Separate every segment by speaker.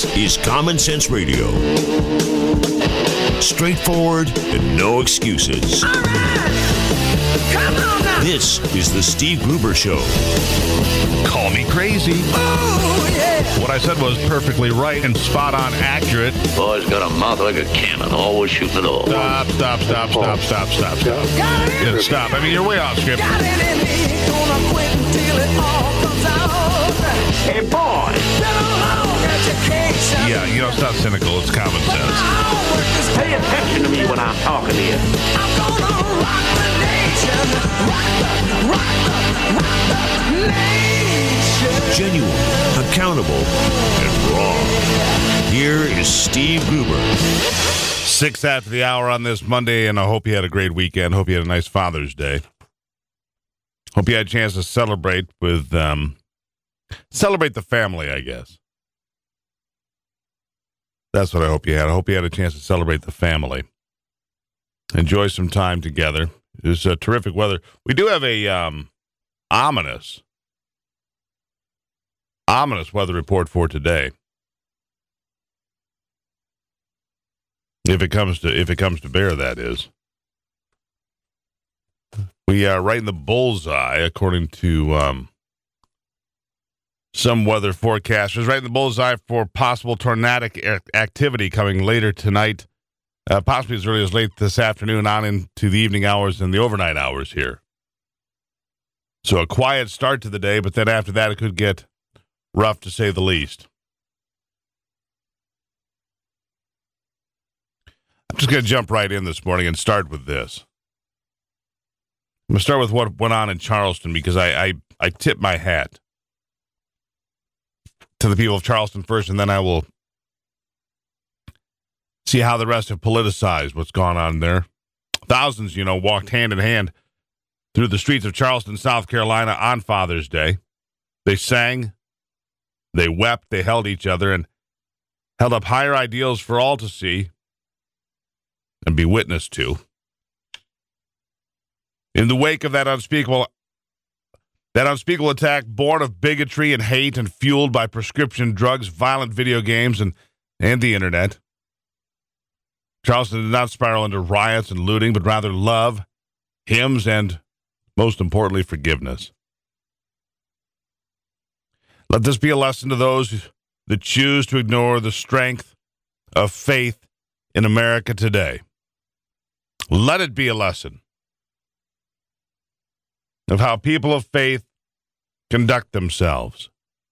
Speaker 1: This is Common Sense Radio. Straightforward and no excuses.
Speaker 2: All right. Come on now.
Speaker 1: This is the Steve Gruber Show.
Speaker 3: Call me crazy.
Speaker 2: Oh, yeah.
Speaker 3: What I said was perfectly right and spot on accurate.
Speaker 4: Boy's got a mouth like a cannon, always shooting it all.
Speaker 3: Stop.
Speaker 2: Got it in
Speaker 3: Yeah, stop. I mean, you're way off script.
Speaker 2: Got it in me. Gonna quit until it all comes out.
Speaker 4: Hey, boy!
Speaker 2: Been a long education.
Speaker 3: Yeah, you know, it's not cynical. It's common
Speaker 2: My
Speaker 3: sense.
Speaker 2: homework is
Speaker 4: Pay attention to me when I'm talking to you.
Speaker 2: I'm gonna rock the nation. Rock the nation.
Speaker 1: Genuine, accountable, and raw. Here is Steve Gruber.
Speaker 3: 6 after the hour on this Monday, and I hope you had a great weekend. Hope you had a nice Father's Day. Hope you had a chance to celebrate with, celebrate the family, I guess. That's what I hope you had. I hope you had a chance to celebrate the family. Enjoy some time together. It was terrific weather. We do have a ominous weather report for today. If it comes to bear, that is. We are right in the bullseye, according to some weather forecasters, right in the bullseye for possible tornadic activity coming later tonight, possibly as early as late this afternoon on into the evening hours and the overnight hours here. So a quiet start to the day, but then after that it could get rough, to say the least. I'm just going to jump right in this morning and start with this. I'm going to start with what went on in Charleston, because I tip my hat to the people of Charleston first, and then I will see how the rest have politicized what's gone on there. Thousands, walked hand in hand through the streets of Charleston, South Carolina on Father's Day. They sang, they wept, they held each other, and held up higher ideals for all to see and be witness to. In the wake of that unspeakable attack, born of bigotry and hate and fueled by prescription drugs, violent video games, and the internet, Charleston did not spiral into riots and looting, but rather love, hymns, and, most importantly, forgiveness. Let this be a lesson to those that choose to ignore the strength of faith in America today. Let it be a lesson of how people of faith conduct themselves.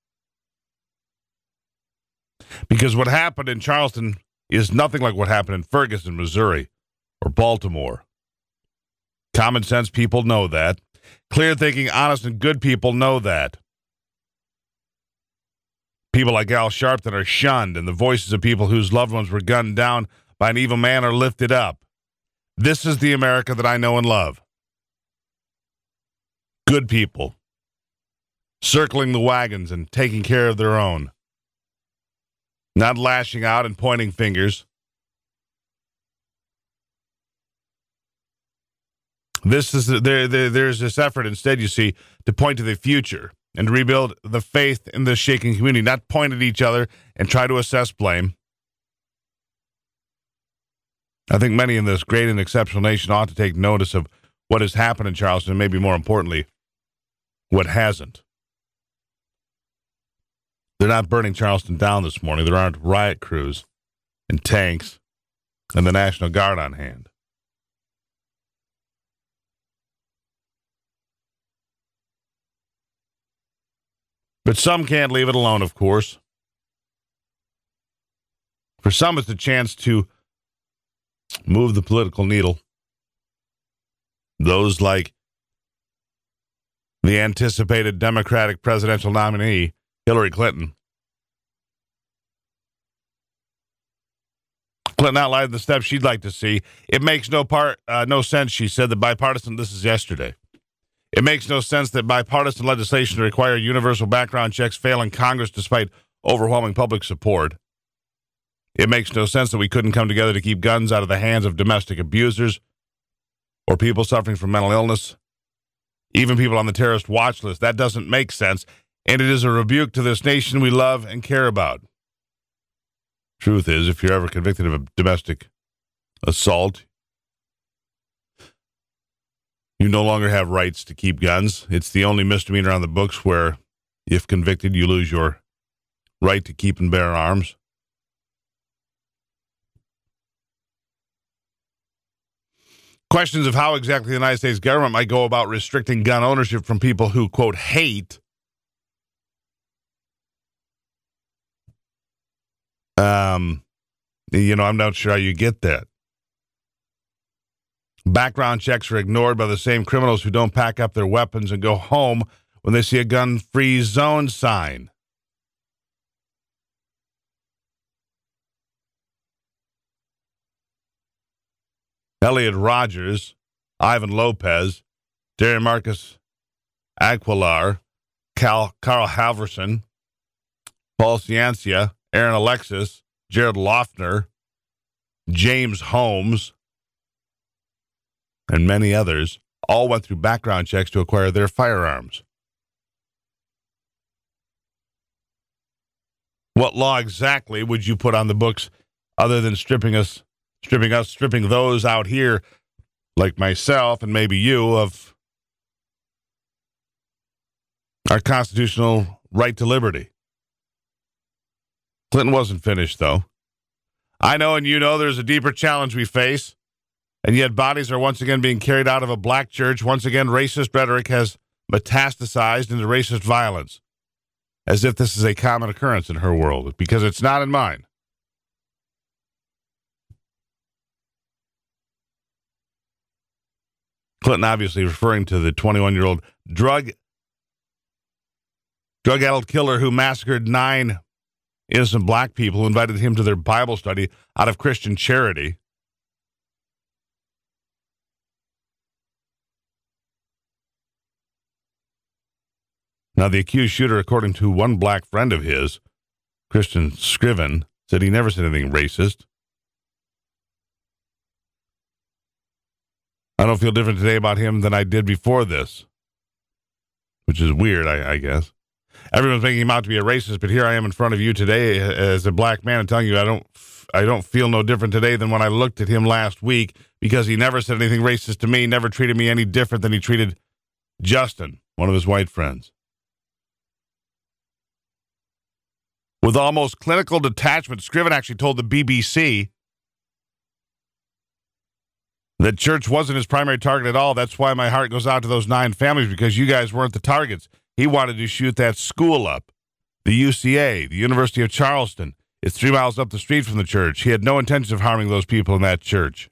Speaker 3: Because what happened in Charleston is nothing like what happened in Ferguson, Missouri, or Baltimore. Common sense people know that. Clear-thinking, honest, and good people know that. People like Al Sharpton are shunned, and the voices of people whose loved ones were gunned down by an evil man are lifted up. This is the America that I know and love. Good people, circling the wagons and taking care of their own, not lashing out and pointing fingers. There's this effort instead, you see, to point to the future and to rebuild the faith in the shaking community, not point at each other and try to assess blame. I think many in this great and exceptional nation ought to take notice of what has happened in Charleston, and maybe more importantly, what hasn't. They're not burning Charleston down this morning. There aren't riot crews and tanks and the National Guard on hand. But some can't leave it alone, of course. For some, it's a chance to move the political needle. Those like the anticipated Democratic presidential nominee, Hillary Clinton. Clinton outlined the steps she'd like to see. It makes no sense, she said, that bipartisan, this is yesterday. It makes no sense that bipartisan legislation to require universal background checks fail in Congress despite overwhelming public support. It makes no sense that we couldn't come together to keep guns out of the hands of domestic abusers or people suffering from mental illness, even people on the terrorist watch list. That doesn't make sense, and it is a rebuke to this nation we love and care about. Truth is, if you're ever convicted of a domestic assault, you no longer have rights to keep guns. It's the only misdemeanor on the books where, if convicted, you lose your right to keep and bear arms. Questions of how exactly the United States government might go about restricting gun ownership from people who, quote, hate I'm not sure how you get that. Background checks are ignored by the same criminals who don't pack up their weapons and go home when they see a gun-free zone sign. Elliot Rogers, Ivan Lopez, Darren Marcus Aguilar, Carl Halverson, Paul Ciancia, Aaron Alexis, Jared Loeffner, James Holmes, and many others all went through background checks to acquire their firearms. What law exactly would you put on the books other than stripping those out here, like myself and maybe you, of our constitutional right to liberty? Clinton wasn't finished, though. I know and you know there's a deeper challenge we face, and yet bodies are once again being carried out of a black church. Once again, racist rhetoric has metastasized into racist violence, as if this is a common occurrence in her world, because it's not in mine. Clinton obviously referring to the 21-year-old drug-addled killer who massacred 9 innocent black people who invited him to their Bible study out of Christian charity. Now, the accused shooter, according to one black friend of his, Christian Scriven, said he never said anything racist. I don't feel different today about him than I did before this, which is weird, I guess. Everyone's making him out to be a racist, but here I am in front of you today as a black man and telling you I don't feel no different today than when I looked at him last week, because he never said anything racist to me, never treated me any different than he treated Justin, one of his white friends. With almost clinical detachment, Scriven actually told the BBC that church wasn't his primary target at all. That's why my heart goes out to those 9 families, because you guys weren't the targets. He wanted to shoot that school up, the UCA, the University of Charleston. It's 3 miles up the street from the church. He had no intention of harming those people in that church.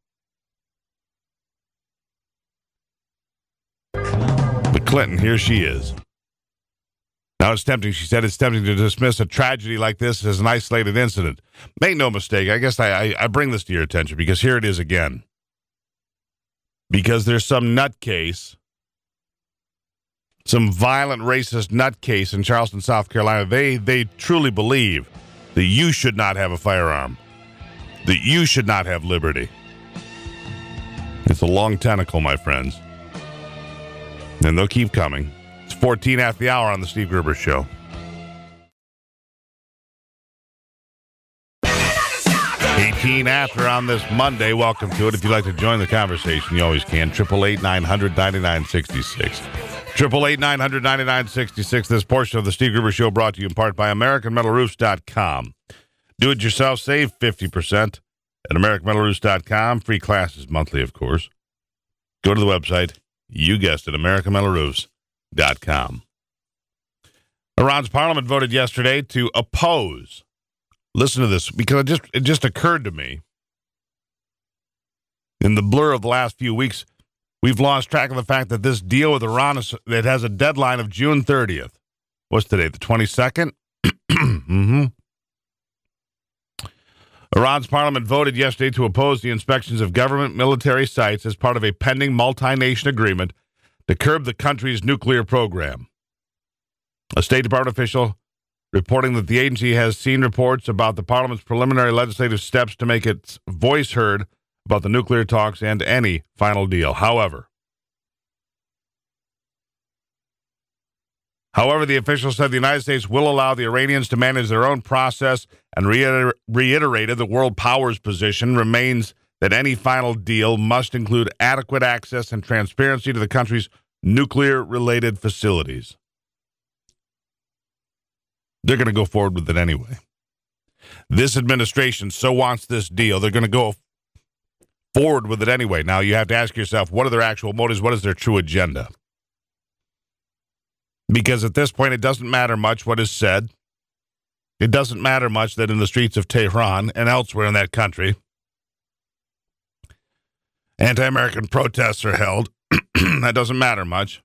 Speaker 3: But Clinton, here she is. Now it's tempting, she said, it's tempting to dismiss a tragedy like this as an isolated incident. Make no mistake, I guess I bring this to your attention because here it is again. Because there's some nutcase, some violent racist nutcase in Charleston, South Carolina. They truly believe that you should not have a firearm, that you should not have liberty. It's a long tentacle, my friends. And they'll keep coming. It's 14 after the hour on the Steve Gruber Show. After on this Monday. Welcome to it. If you'd like to join the conversation, you always can. 888-900-9966. 888-900-9966. This portion of the Steve Gruber Show brought to you in part by AmericanMetalRoofs.com. Do it yourself. Save 50% at AmericanMetalRoofs.com. Free classes monthly, of course. Go to the website. You guessed it, AmericanMetalRoofs.com. Iran's parliament voted yesterday to oppose. Listen to this, because it just occurred to me. In the blur of the last few weeks, we've lost track of the fact that this deal with Iran it has a deadline of June 30th. What's today, the 22nd? Mm-hmm. Iran's parliament voted yesterday to oppose the inspections of government military sites as part of a pending multi-nation agreement to curb the country's nuclear program. A State Department official reporting that the agency has seen reports about the parliament's preliminary legislative steps to make its voice heard about the nuclear talks and any final deal. However, However, the official said the United States will allow the Iranians to manage their own process and reiterated the world powers position remains that any final deal must include adequate access and transparency to the country's nuclear-related facilities. They're going to go forward with it anyway. This administration so wants this deal, they're going to go forward with it anyway. Now, you have to ask yourself, what are their actual motives? What is their true agenda? Because at this point, it doesn't matter much what is said. It doesn't matter much that in the streets of Tehran and elsewhere in that country, anti-American protests are held. That doesn't matter much.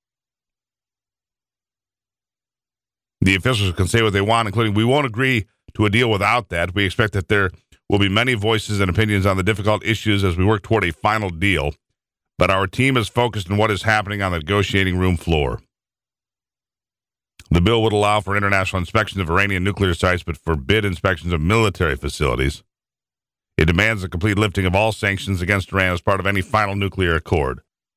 Speaker 3: The officials can say what they want, including, we won't agree to a deal without that. We expect that there will be many voices and opinions on the difficult issues as we work toward a final deal, but our team is focused on what is happening on the negotiating room floor. The bill would allow for international inspections of Iranian nuclear sites, but forbid inspections of military facilities. It demands the complete lifting of all sanctions against Iran as part of any final nuclear accord.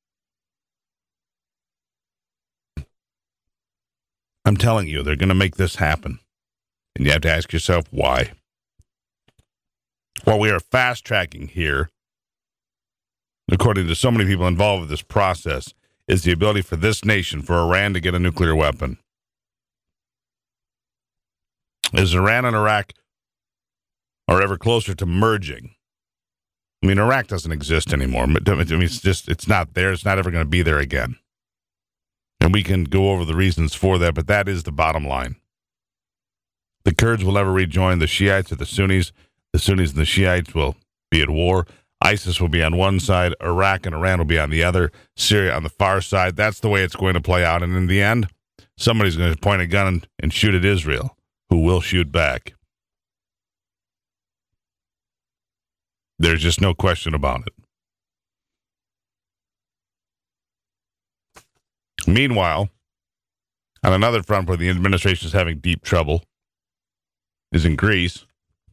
Speaker 3: I'm telling you, they're going to make this happen. And you have to ask yourself why. What we are fast-tracking here, according to so many people involved with this process, is the ability for this nation, for Iran, to get a nuclear weapon. As Iran and Iraq are ever closer to merging, I mean, Iraq doesn't exist anymore. I mean, it's not there. It's not ever going to be there again. And we can go over the reasons for that, but that is the bottom line. The Kurds will never rejoin the Shiites or the Sunnis. The Sunnis and the Shiites will be at war. ISIS will be on one side. Iraq and Iran will be on the other. Syria on the far side. That's the way it's going to play out. And in the end, somebody's going to point a gun and shoot at Israel, who will shoot back. There's just no question about it. Meanwhile, on another front where the administration is having deep trouble is in Greece.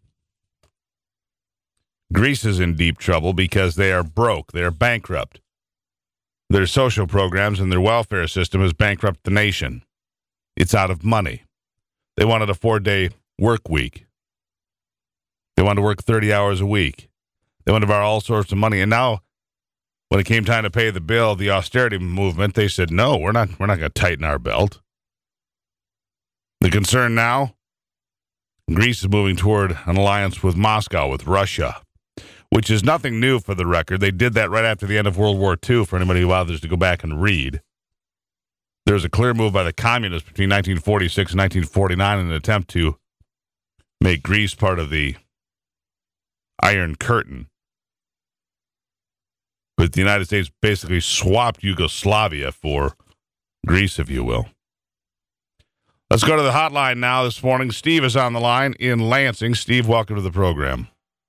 Speaker 3: Greece is in deep trouble because they are broke. They are bankrupt. Their social programs and their welfare system has bankrupted the nation. It's out of money. They wanted a 4-day work week. They wanted to work 30 hours a week. They wanted to borrow all sorts of money. And now, when it came time to pay the bill, the austerity movement, they said, no, we're not going to tighten our belt. The concern now, Greece is moving toward an alliance with Moscow, with Russia, which is nothing new for the record. They did that right after the end of World War II, for anybody who bothers to go back and read. There was a clear move by the communists between 1946 and 1949 in an attempt to make Greece part of the Iron Curtain. But the United States basically swapped Yugoslavia for Greece, if you will. Let's go to the hotline now this morning. Steve is on the line in Lansing. Steve, welcome to the program.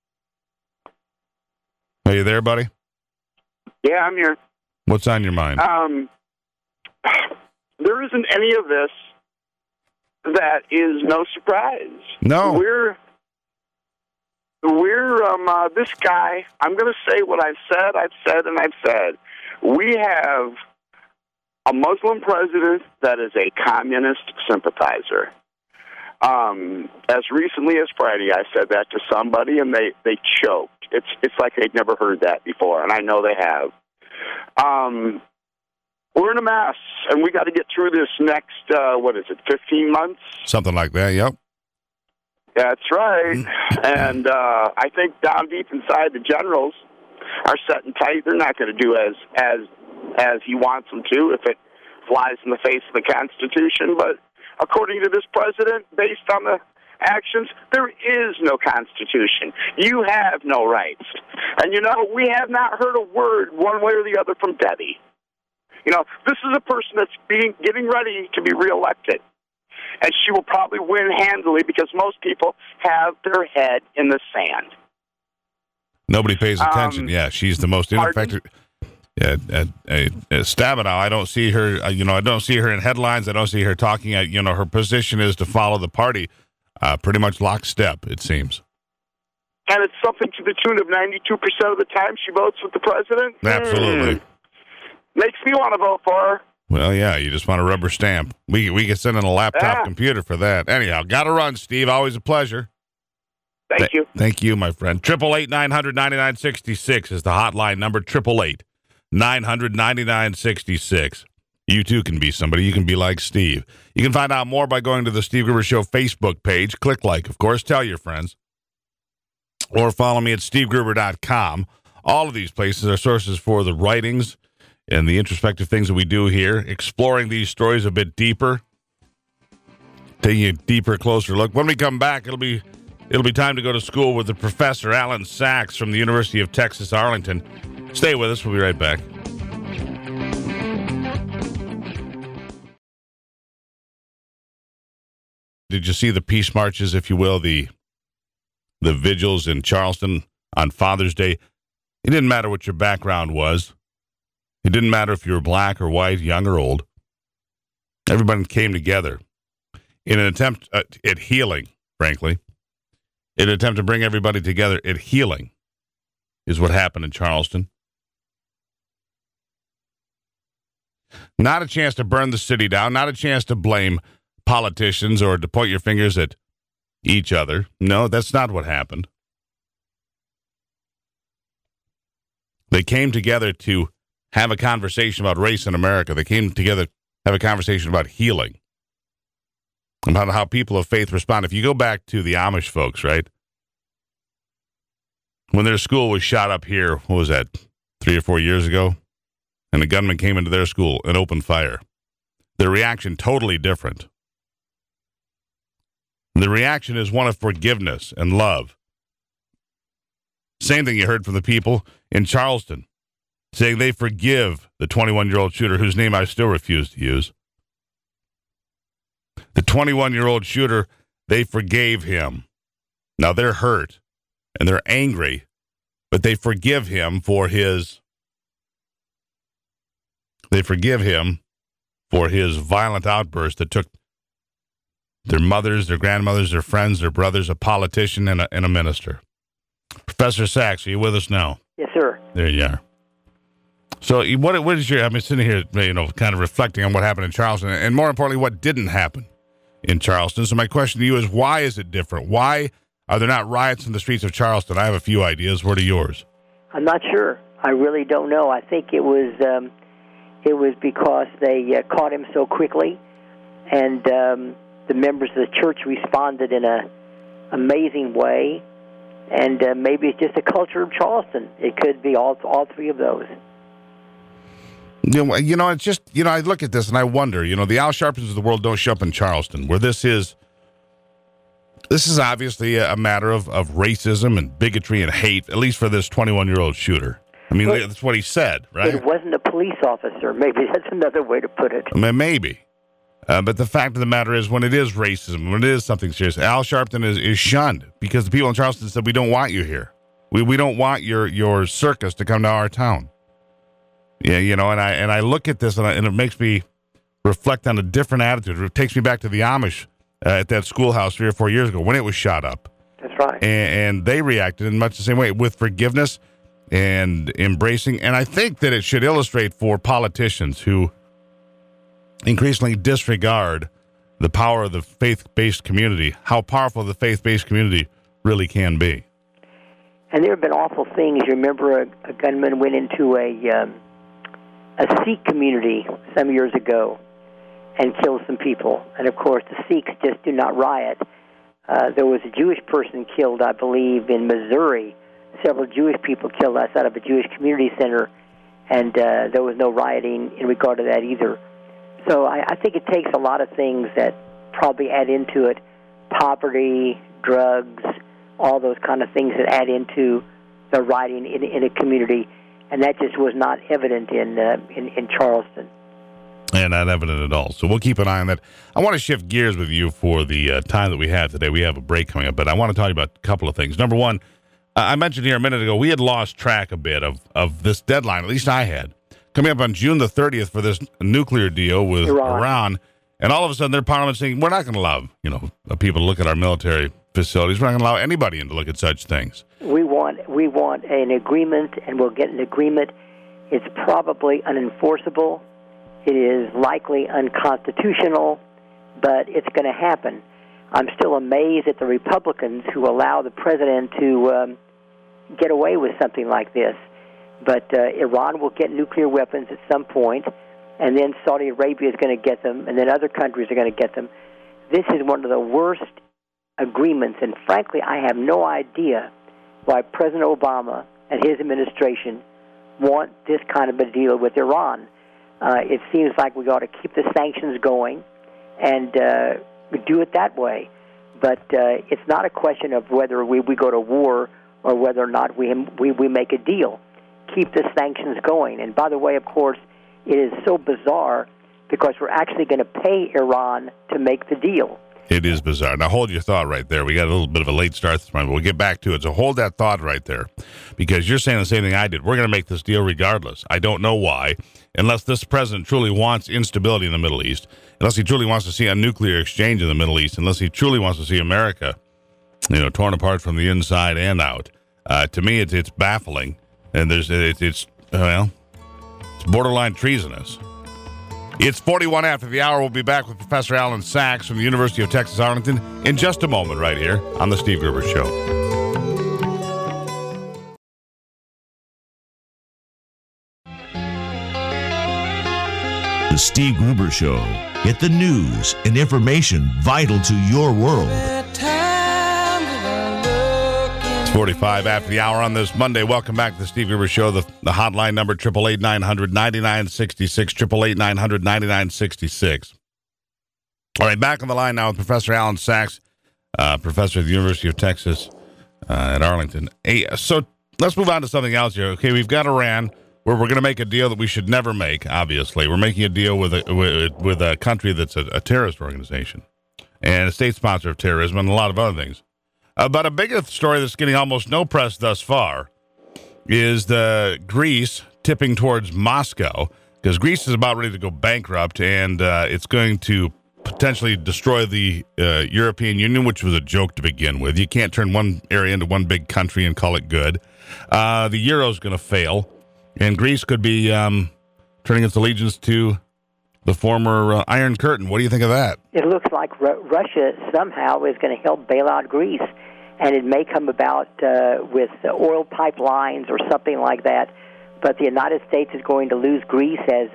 Speaker 3: Are you there, buddy?
Speaker 5: Yeah, I'm here.
Speaker 3: What's on your mind?
Speaker 5: There isn't any of this that is no surprise.
Speaker 3: No.
Speaker 5: We're this guy, I'm going to say what I've said. We have a Muslim president that is a communist sympathizer. As recently as Friday, I said that to somebody, and they choked. It's like they'd never heard that before, and I know they have. We're in a mess, and we got to get through this next, 15 months?
Speaker 3: Something like that, yep.
Speaker 5: That's right. And I think down deep inside, the generals are setting tight. They're not going to do as he wants them to if it flies in the face of the Constitution. But according to this president, based on the actions, there is no Constitution. You have no rights. And, we have not heard a word one way or the other from Debbie. This is a person that's getting ready to be reelected. And she will probably win handily because most people have their head in the sand.
Speaker 3: Nobody pays attention. Yeah, she's the most ineffective. Stabenow, I don't see her. I don't see her in headlines. I don't see her talking. Her position is to follow the party, pretty much lockstep. It seems.
Speaker 5: And it's something to the tune of 92% of the time she votes with the president.
Speaker 3: Absolutely.
Speaker 5: Makes me want to vote for her.
Speaker 3: Well, yeah, you just want a rubber stamp. We can send in a laptop computer for that. Anyhow, got to run, Steve. Always a pleasure.
Speaker 5: Thank you.
Speaker 3: Thank you, my friend. 888-900-9966 is the hotline number. 888-900-9966. You too can be somebody. You can be like Steve. You can find out more by going to the Steve Gruber Show Facebook page. Click like, of course. Tell your friends. Or follow me at stevegruber.com. All of these places are sources for the writings and the introspective things that we do here, exploring these stories a bit deeper, taking a deeper, closer look. When we come back, it'll be time to go to school with the professor, Alan Sachs, from the University of Texas, Arlington. Stay with us. We'll be right back. Did you see the peace marches, if you will, the vigils in Charleston on Father's Day? It didn't matter what your background was. It didn't matter if you were black or white, young or old. Everybody came together in an attempt at healing, frankly. In an attempt to bring everybody together at healing is what happened in Charleston. Not a chance to burn the city down, not a chance to blame politicians or to point your fingers at each other. No, that's not what happened. They came together to have a conversation about race in America. They came together to have a conversation about healing, about how people of faith respond. If you go back to the Amish folks, right? When their school was shot up here, what was that, 3 or 4 years ago? And the gunman came into their school and opened fire. Their reaction, totally different. The reaction is one of forgiveness and love. Same thing you heard from the people in Charleston, saying they forgive the 21-year-old shooter, whose name I still refuse to use. The 21-year-old shooter, they forgave him. Now they're hurt and they're angry, but they forgive him for his violent outburst that took their mothers, their grandmothers, their friends, their brothers, a politician, and a minister. Professor Sachs, are you with us now?
Speaker 6: Yes, sir.
Speaker 3: There you are. So what is your, I'm sitting here, kind of reflecting on what happened in Charleston, and more importantly, what didn't happen in Charleston. So my question to you is, why is it different? Why are there not riots in the streets of Charleston? I have a few ideas. What are yours?
Speaker 6: I'm not sure. I really don't know. I think it was because they caught him so quickly, and the members of the church responded in an amazing way, and maybe it's just the culture of Charleston. It could be all three of those.
Speaker 3: It's just, I look at this and I wonder, the Al Sharptons of the world don't show up in Charleston, where this is obviously a matter of racism and bigotry and hate, at least for this 21-year-old shooter. I mean, that's what he said, right?
Speaker 6: It wasn't a police officer. Maybe that's another way to put it.
Speaker 3: Maybe. But the fact of the matter is, when it is racism, when it is something serious, Al Sharpton is shunned because the people in Charleston said, we don't want you here. We don't want your circus to come to our town. Yeah, and I look at this and it makes me reflect on a different attitude. It takes me back to the Amish at that schoolhouse 3 or 4 years ago when it was shot up.
Speaker 6: That's right.
Speaker 3: And they reacted in much the same way, with forgiveness and embracing. And I think that it should illustrate for politicians who increasingly disregard the power of the faith-based community, how powerful the faith-based community really can be.
Speaker 6: And there have been awful things. You remember a gunman went into a Sikh community some years ago and killed some people. And, of course, the Sikhs just do not riot. There was a Jewish person killed, I believe, in Missouri. Several Jewish people killed outside of a Jewish community center, and there was no rioting in regard to that either. So I think it takes a lot of things that probably add into it: poverty, drugs, all those kind of things that add into the rioting in a community, and that just was not evident in Charleston.
Speaker 3: And not evident at all. So we'll keep an eye on that. I want to shift gears with you for the time that we have today. We have a break coming up, but I want to talk about a couple of things. Number one, I mentioned here a minute ago, we had lost track a bit of this deadline, at least I had, coming up on June the 30th for this nuclear deal with Iran. And all of a sudden, their parliament saying, we're not going to allow, people to look at our military facilities. We're not going to allow anybody in to look at such things.
Speaker 6: We want an agreement, and we'll get an agreement. It's probably unenforceable, It is likely unconstitutional, but it's going to happen. I'm still amazed at the Republicans who allow the president to get away with something like this. But Iran will get nuclear weapons at some point, and then Saudi Arabia is going to get them, and then other countries are going to get them. This is one of the worst agreements, and frankly, I have no idea why President Obama and his administration want this kind of a deal with Iran. It seems like we ought to keep the sanctions going and do it that way. But it's not a question of whether we go to war or whether or not we make a deal. Keep the sanctions going. And by the way, of course, it is so bizarre because we're actually going to pay Iran to make the deal.
Speaker 3: It is bizarre. Now, hold your thought right there. We got a little bit of a late start this morning, but we'll get back to it. So hold that thought right there, because you're saying the same thing I did. We're going to make this deal regardless. I don't know why, unless this president truly wants instability in the Middle East, unless he truly wants to see a nuclear exchange in the Middle East, unless he truly wants to see America, torn apart from the inside and out. To me, it's baffling, and it's borderline treasonous. It's 41 after the hour. We'll be back with Professor Alan Sachs from the University of Texas Arlington in just a moment right here on The Steve Gruber Show.
Speaker 1: The Steve Gruber Show. Get the news and information vital to your world. It's 45 after the hour on this Monday. Welcome back to the Steve Gruber Show. The hotline number, 888-900-9966, 888-900-9966. All right, back on the line now with Professor Alan Sachs, professor at the University of Texas at Arlington. Hey, so let's move on to something else here. Okay, we've got Iran, where we're going to make a deal that we should never make, obviously. We're making a deal with a country that's a terrorist organization and a state sponsor of terrorism and a lot of other things. But a bigger story that's getting almost no press thus far is the Greece tipping towards Moscow, because Greece is about ready to go bankrupt, and it's going to potentially destroy the European Union, which was a joke to begin with. You can't turn one area into one big country and call it good. The euro's going to fail, and Greece could be turning its allegiance to the former Iron Curtain. What do you think of that?
Speaker 6: It looks like Russia somehow is going to help bail out Greece, and it may come about with oil pipelines or something like that. But the United States is going to lose Greece as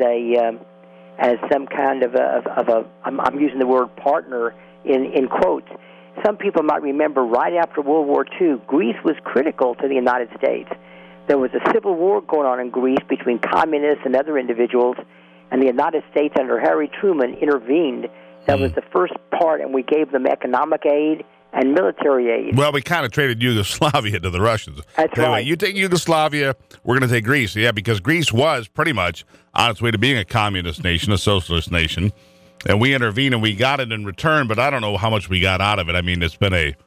Speaker 6: some kind of I'm using the word partner in quotes. Some people might remember right after World War II, Greece was critical to the United States. There was a civil war going on in Greece between communists and other individuals, and the United States under Harry Truman intervened. That was the first part, and we gave them economic aid and military aid.
Speaker 3: Well, we kind of traded Yugoslavia to the Russians.
Speaker 6: That's right.
Speaker 3: You take Yugoslavia, we're going to take Greece. Yeah, because Greece was pretty much on its way to being a communist nation, a socialist nation, and we intervened and we got it in return, but I don't know how much we got out of it. I mean, it's been a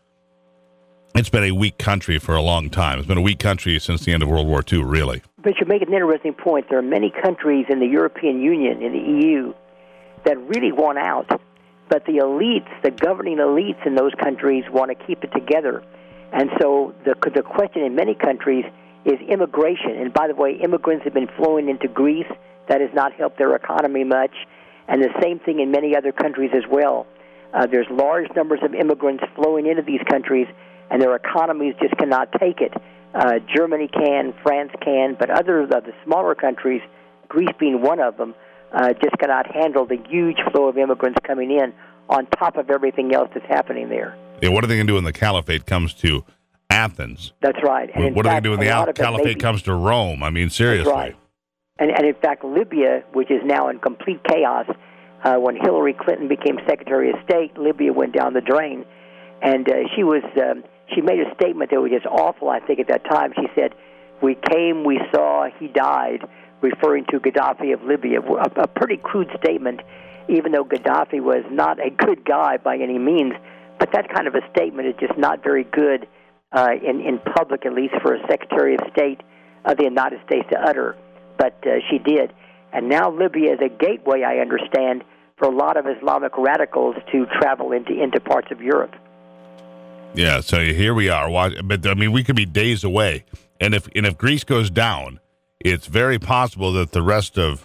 Speaker 3: weak country for a long time. It's been a weak country since the end of World War II, really.
Speaker 6: But you make an interesting point. There are many countries in the European Union, in the EU, that really want out. But the elites, the governing elites in those countries want to keep it together. And so the question in many countries is immigration. And by the way, immigrants have been flowing into Greece. That has not helped their economy much. And the same thing in many other countries as well. There's large numbers of immigrants flowing into these countries, and their economies just cannot take it. Germany can, France can, but other of the smaller countries, Greece being one of them, just cannot handle the huge flow of immigrants coming in on top of everything else that's happening there.
Speaker 3: Yeah, what are they going to do when the caliphate comes to Athens?
Speaker 6: That's right. And
Speaker 3: what are they going to do when the caliphate comes to Rome? I mean, seriously.
Speaker 6: That's right. And in fact, Libya, which is now in complete chaos, when Hillary Clinton became Secretary of State, Libya went down the drain. And she made a statement that was just awful, I think, at that time. She said, "We came, we saw, he died," referring to Gaddafi of Libya. A pretty crude statement, even though Gaddafi was not a good guy by any means. But that kind of a statement is just not very good in public, at least for a Secretary of State of the United States to utter. But she did. And now Libya is a gateway, I understand, for a lot of Islamic radicals to travel into parts of Europe.
Speaker 3: Yeah, so here we are. But I mean, we could be days away, and if Greece goes down, it's very possible that the rest of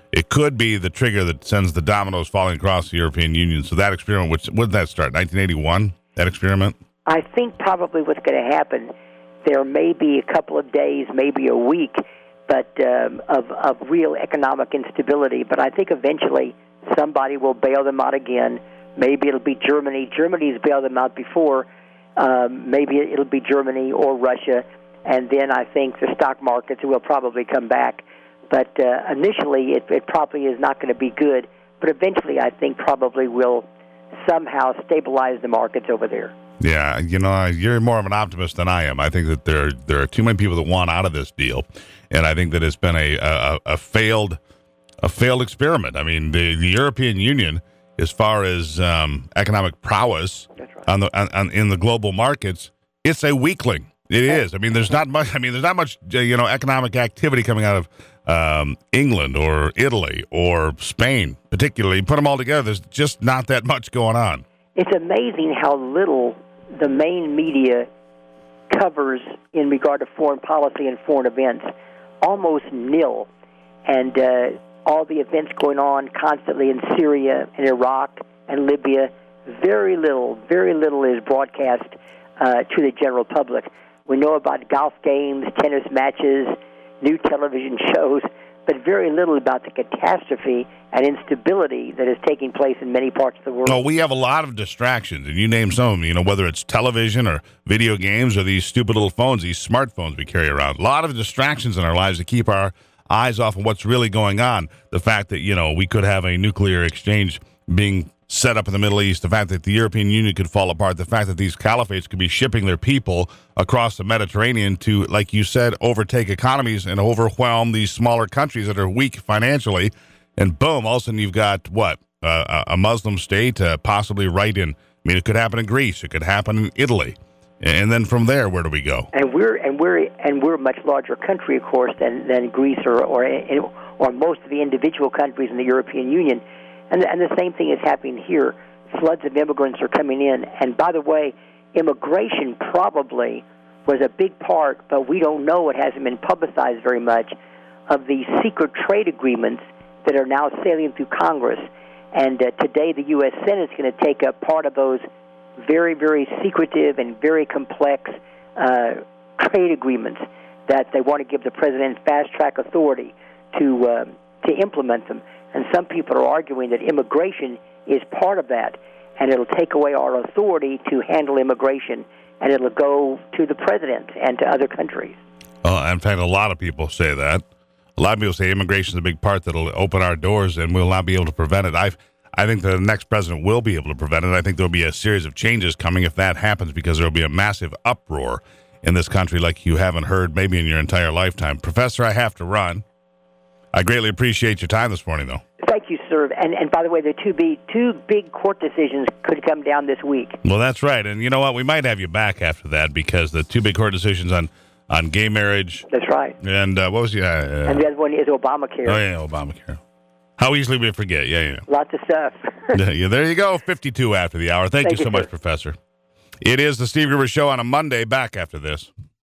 Speaker 1: it could be the trigger that sends the dominoes falling across the European Union. So that experiment, when did that start? 1981, that experiment?
Speaker 6: I think probably what's going to happen, there may be a couple of days, maybe a week, but of real economic instability. But I think eventually somebody will bail them out again. Maybe it'll be Germany. Germany's bailed them out before. Maybe it'll be Germany or Russia. And then I think the stock markets will probably come back. But initially, it probably is not going to be good. But eventually, I think probably will somehow stabilize the markets over there.
Speaker 1: Yeah, you're more of an optimist than I am. I think that there are too many people that want out of this deal, and I think that it's been a failed experiment. I mean, the European Union, as far as economic prowess in the global markets, it's a weakling. It is. I mean, there's not much. Economic activity coming out of England or Italy or Spain, particularly. Put them all together, there's just not that much going on.
Speaker 6: It's amazing how little the main media covers in regard to foreign policy and foreign events. Almost nil. And all the events going on constantly in Syria and Iraq and Libya, very little is broadcast to the general public. We know about golf games, tennis matches, new television shows, but very little about the catastrophe and instability that is taking place in many parts of the world.
Speaker 1: Well, we have a lot of distractions, and you name some, whether it's television or video games or these stupid little phones, these smartphones we carry around. A lot of distractions in our lives to keep our eyes off of what's really going on. The fact that, we could have a nuclear exchange being set up in the Middle East, the fact that the European Union could fall apart, the fact that these caliphates could be shipping their people across the Mediterranean to, like you said, overtake economies and overwhelm these smaller countries that are weak financially. And boom, all of a sudden you've got, a Muslim state possibly right in, it could happen in Greece, it could happen in Italy. And then from there, where do we go?
Speaker 6: And we're a much larger country, of course, than Greece or most of the individual countries in the European Union. And the same thing is happening here. Floods of immigrants are coming in. And by the way, immigration probably was a big part, but we don't know, it hasn't been publicized very much, of the secret trade agreements that are now sailing through Congress. And today the U.S. Senate is going to take up part of those very, very secretive and very complex trade agreements that they want to give the president fast-track authority to implement them. And some people are arguing that immigration is part of that, and it'll take away our authority to handle immigration, and it'll go to the president and to other countries.
Speaker 1: In fact, a lot of people say that. A lot of people say immigration is a big part that'll open our doors and we'll not be able to prevent it. I think the next president will be able to prevent it. I think there'll be a series of changes coming if that happens, because there'll be a massive uproar in this country like you haven't heard maybe in your entire lifetime. Professor, I have to run. I greatly appreciate your time this morning, though.
Speaker 6: Thank you, sir. And by the way, the two big court decisions could come down this week.
Speaker 1: Well, that's right. And you know what? We might have you back after that, because the two big court decisions on gay marriage.
Speaker 6: That's right.
Speaker 1: And what was the...
Speaker 6: and the other one is Obamacare.
Speaker 1: Oh, yeah, Obamacare. How easily we forget. Yeah.
Speaker 6: Lots of stuff.
Speaker 1: Yeah, there you go. 52 after the hour. Thank you so much, Professor. It is the Steve Gruber Show on a Monday. Back after this.